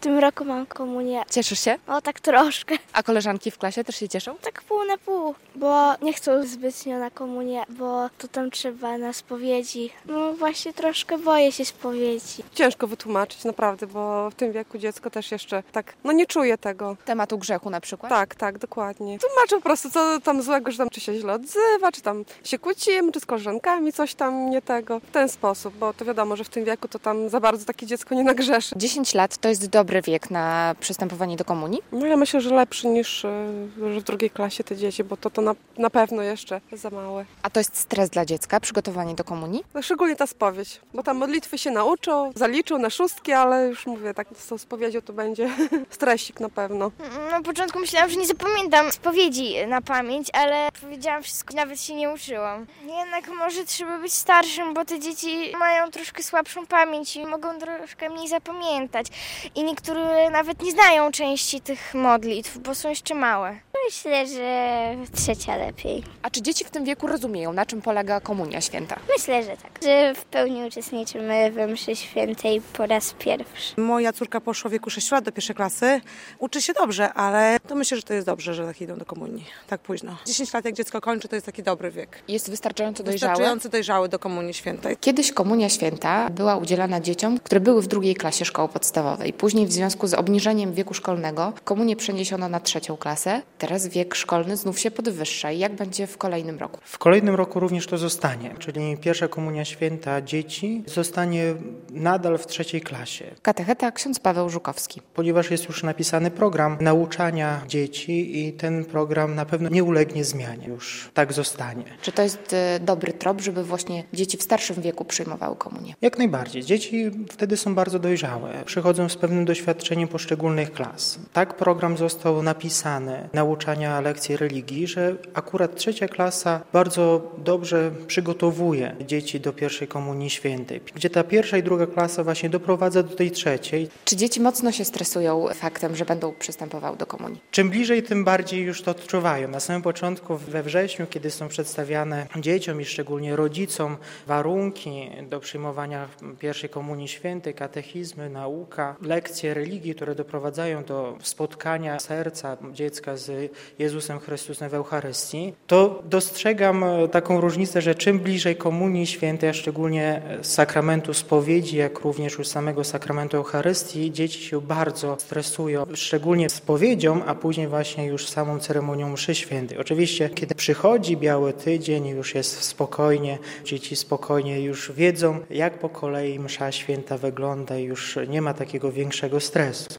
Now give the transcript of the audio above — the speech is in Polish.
tym roku mam komunię. Cieszysz się? O, tak troszkę. A koleżanki w klasie też się cieszą? Tak pół na pół, bo nie chcą zbytnio na komunię, bo to tam trzeba na spowiedzi. No właśnie troszkę boję się spowiedzi. Ciężko wytłumaczyć naprawdę, bo w tym wieku dziecko też jeszcze tak, nie czuje tego. Tematu grzechu na przykład? Tak, dokładnie. Tłumaczę po prostu, co tam złego, że tam czy się źle odzywa, czy tam się kłócimy, czy z koleżankami coś tam nie tego. W ten sposób, bo to wiadomo, że w tym wieku to tam za bardzo takie dziecko nie nagrzeszy. 10 lat to jest dobry wiek na przystępowanie do komunii? No ja myślę, że lepszy niż że w drugiej klasie te dzieci, bo to na pewno jeszcze za małe. A to jest stres dla dziecka, przygotowanie do komunii? No, szczególnie ta spowiedź, bo tam modlitwy się nauczą, zaliczą na szóstki, ale już mówię, tak z tą spowiedzią to będzie stresik na pewno. Na początku myślałam, że nie zapamiętam spowiedzi na pamięć, ale powiedziałam wszystko, nawet się nie uczyłam. Jednak może trzeba być starszym, bo te dzieci mają troszkę słabszą pamięć i mogą troszkę mniej zapamiętać. I niektóre nawet nie znają części tych modlitw, bo są jeszcze małe. Myślę, że trzecia lepiej. A czy dzieci w tym wieku rozumieją, na czym polega komunia święta? Myślę, że tak. Że w pełni uczestniczymy we mszy świętej po raz pierwszy. Moja córka poszła w wieku 6 lat do pierwszej klasy. Uczy się dobrze, ale to myślę, że to jest dobrze, że tak idą do komunii. Tak późno. 10 lat jak dziecko kończy, to jest taki dobry wiek. Jest wystarczająco dojrzały? Wystarczająco dojrzały do komunii świętej. Kiedyś komunia święta była udzielana dzieciom, które były w drugiej klasie szkoły podstawowej. Później w związku z obniżeniem wieku szkolnego komunię przeniesiono na 3. klasę. Teraz wiek szkolny znów się podwyższa. I jak będzie w kolejnym roku? W kolejnym roku również to zostanie, czyli pierwsza komunia święta dzieci zostanie nadal w 3. klasie. Katecheta ksiądz Paweł Żukowski. Ponieważ jest już napisany program nauczania dzieci i ten program na pewno nie ulegnie zmianie, już tak zostanie. Czy to jest dobry trop, żeby właśnie dzieci w starszym wieku przyjmowały komunię? Jak najbardziej. Dzieci wtedy są bardzo dojrzałe. Przychodzą z pewnym doświadczeniem poszczególnych klas. Tak program został napisany, nauczania lekcji religii, że akurat 3. klasa bardzo dobrze przygotowuje dzieci do pierwszej komunii świętej, gdzie ta 1. i 2. klasa właśnie doprowadza do tej 3. Czy dzieci mocno się stresują faktem, że będą przystępowały do komunii? Czym bliżej, tym bardziej już to odczuwają. Na samym początku, we wrześniu, kiedy są przedstawiane dzieciom i szczególnie rodzicom warunki do przyjmowania pierwszej komunii świętej, katechizmy, nauka, lekcje religii, które doprowadzają do spotkania serca dziecka z Jezusem Chrystusem w Eucharystii, to dostrzegam taką różnicę, że czym bliżej komunii świętej, a szczególnie sakramentu spowiedzi, jak również już samego sakramentu Eucharystii, dzieci się bardzo stresują, szczególnie spowiedzią, a później właśnie już samą ceremonią mszy świętej. Oczywiście, kiedy przychodzi Biały Tydzień, już jest spokojnie, dzieci spokojnie już wiedzą, jak po kolei msza święta wygląda i już nie ma takiego większego stresu.